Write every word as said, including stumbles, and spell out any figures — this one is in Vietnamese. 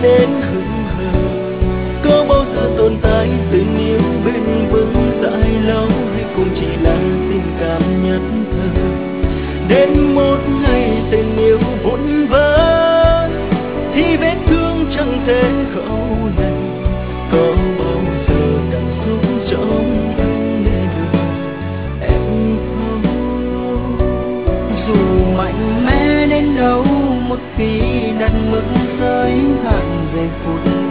đến hững hờ. Có bao giờ tồn tại tình yêu bền vững dài lâu, hay cũng chỉ là tình cảm nhất thời? Đến một ngày tình yêu vụn vỡ thì vết thương chẳng thể khâu lành. Có bao giờ cảm xúc trong anh để được em không? Dù mạnh mẽ đến đâu, một khi đặt mức giới hạn về phút